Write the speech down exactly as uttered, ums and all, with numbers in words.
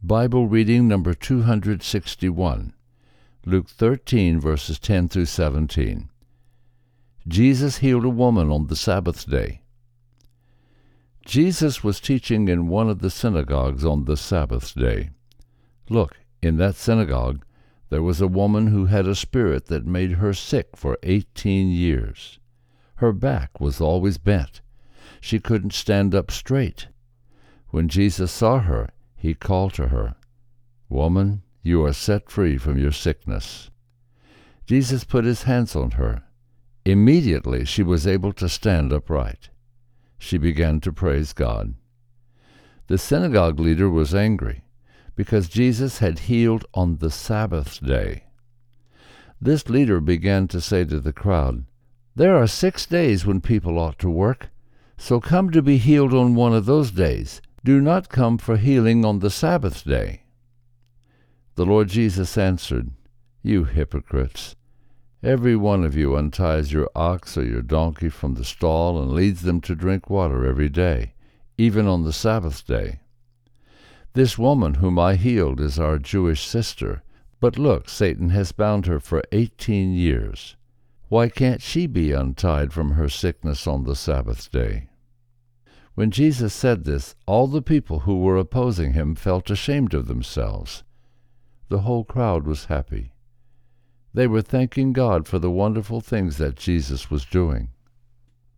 Bible reading number two hundred sixty-one, Luke thirteen, verses ten through seventeen. Jesus healed a woman on the Sabbath day. Jesus was teaching in one of the synagogues on the Sabbath day. Look, in that synagogue there was a woman who had a spirit that made her sick for eighteen years. Her back was always bent. She couldn't stand up straight. When Jesus saw her, he called to her, "Woman, you are set free from your sickness." Jesus put his hands on her. Immediately she was able to stand upright. She began to praise God. The synagogue leader was angry because Jesus had healed on the Sabbath day. This leader began to say to the crowd, "There are six days when people ought to work, so come to be healed on one of those days. Do not come for healing on the Sabbath day." The Lord Jesus answered, "You hypocrites! Every one of you unties your ox or your donkey from the stall and leads them to drink water every day, even on the Sabbath day. This woman whom I healed is our Jewish sister, but look, Satan has bound her for eighteen years. Why can't she be untied from her sickness on the Sabbath day?" When Jesus said this, all the people who were opposing him felt ashamed of themselves. The whole crowd was happy. They were thanking God for the wonderful things that Jesus was doing.